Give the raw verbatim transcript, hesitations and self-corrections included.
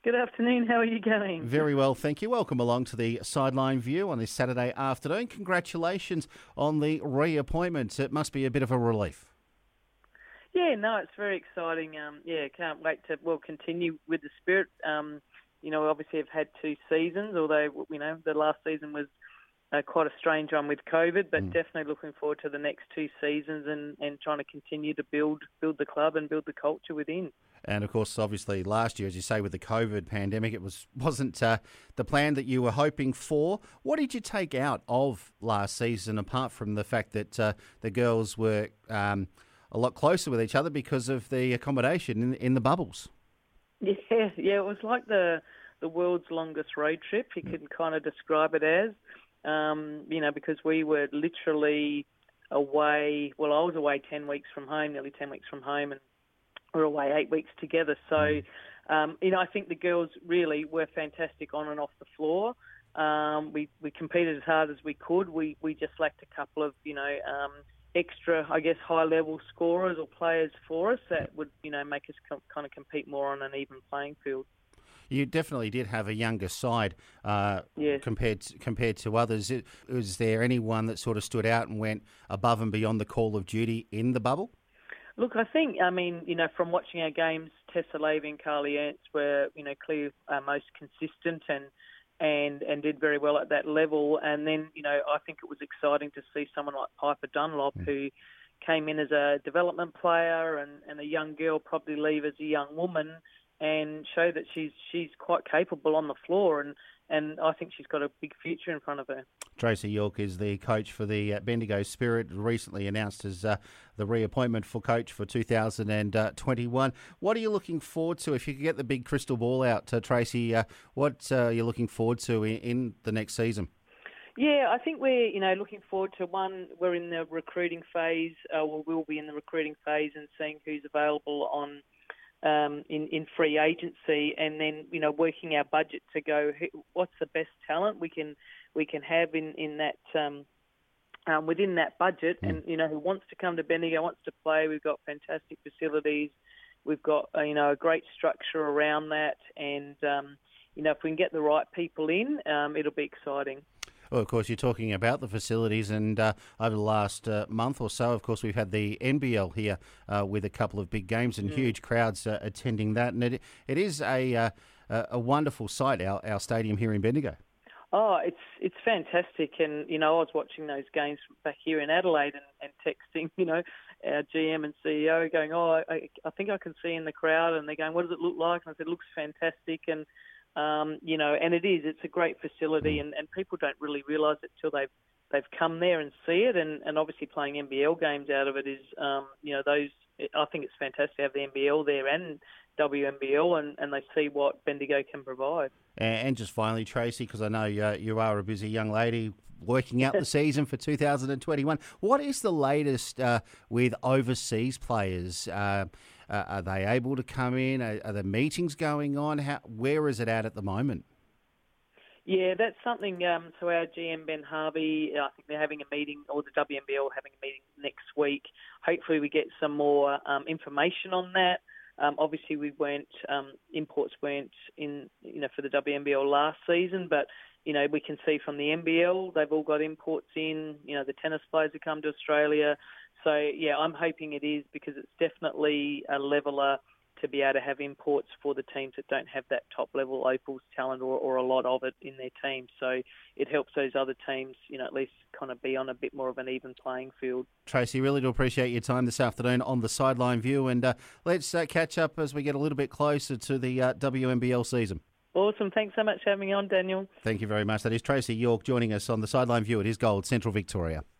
Good afternoon. How are you going? Very well, thank you. Welcome along to the Sideline View on this Saturday afternoon. Congratulations on the reappointment. It must be a bit of a relief. Yeah, no, it's very exciting. Um, yeah, can't wait to, well, continue with the spirit. Um, you know, obviously I've had two seasons, although, you know, the last season was uh, quite a strange one with COVID, but mm. definitely looking forward to the next two seasons and, and trying to continue to build build the club and build the culture within. And, of course, obviously last year, as you say, with the COVID pandemic, it was, wasn't uh, the plan that you were hoping for. What did you take out of last season, apart from the fact that uh, the girls were um, a lot closer with each other because of the accommodation in, in the bubbles? Yeah, yeah, it was like the the world's longest road trip. You could kind of describe it as, um, you know, because we were literally away. Well, I was away ten weeks from home, nearly ten weeks from home, and we're away eight weeks together. So, um, you know, I think the girls really were fantastic on and off the floor. Um, we we competed as hard as we could. We we just lacked a couple of, you know, um, extra, I guess, high-level scorers or players for us that would, you know, make us com- kind of compete more on an even playing field. You definitely did have a younger side uh, yes. compared to, compared to others. It, was there anyone that sort of stood out and went above and beyond the call of duty in the bubble? Look, I think, I mean, you know, from watching our games, Tessa Lavey and Carly Ernst were, you know, clearly uh, most consistent and and and did very well at that level. And then, you know, I think it was exciting to see someone like Piper Dunlop, mm. who came in as a development player and, and a young girl, probably leave as a young woman, and show that she's she's quite capable on the floor. And, and I think she's got a big future in front of her. Tracy York is the coach for the uh, Bendigo Spirit, recently announced as uh, the reappointment for coach for two thousand twenty-one. What are you looking forward to? If you could get the big crystal ball out, uh, Tracy, uh, what uh, are you looking forward to in, in the next season? Yeah, I think we're, you know, looking forward to one, we're in the recruiting phase, uh, or we'll be in the recruiting phase and seeing who's available on Um, in, in free agency, and then, you know, working our budget to go, what's the best talent we can we can have in in that um, um, within that budget, mm. and you know, who wants to come to Bendigo, wants to play. We've got fantastic facilities, we've got uh, you know, a great structure around that, and um, you know, if we can get the right people in, um, it'll be exciting. Well, of course, you're talking about the facilities, and uh, over the last uh, month or so, of course, we've had the N B L here uh, with a couple of big games and mm. huge crowds uh, attending that, and it it is a uh, a wonderful sight, our, our stadium here in Bendigo. Oh, it's it's fantastic, and you know, I was watching those games back here in Adelaide and, and texting, you know, our G M and C E O going, oh, I, I think I can see in the crowd, and they're going, what does it look like? And I said, it looks fantastic, and Um, you know, and it is, it's a great facility, and, and people don't really realise it till they've, they've come there and see it, and, and obviously playing N B L games out of it is, um, you know, those, I think it's fantastic to have the N B L there and W N B L, and, and they see what Bendigo can provide. And just finally, Tracy, because I know uh, you are a busy young lady working out the season for two thousand twenty-one, what is the latest uh, with overseas players? Uh, uh, are they able to come in? Are, are the meetings going on? How, where is it at at the moment? Yeah, that's something, um, so our G M, Ben Harvey, I think they're having a meeting, or the W N B L having a meeting next week. Hopefully we get some more um, information on that. Um, obviously, we weren't um, imports weren't in, you know, for the W N B L last season, but you know, we can see from the N B L they've all got imports in. You know, the tennis players who come to Australia. So yeah, I'm hoping it is, because it's definitely a leveler to be able to have imports for the teams that don't have that top level Opals talent or, or a lot of it in their team. So it helps those other teams, you know, at least kind of be on a bit more of an even playing field. Tracy, really do appreciate your time this afternoon on the Sideline View, and uh, let's uh, catch up as we get a little bit closer to the uh, W N B L season. Awesome. Thanks so much for having me on, Daniel. Thank you very much. That is Tracy York joining us on the Sideline View at His Gold, Central Victoria.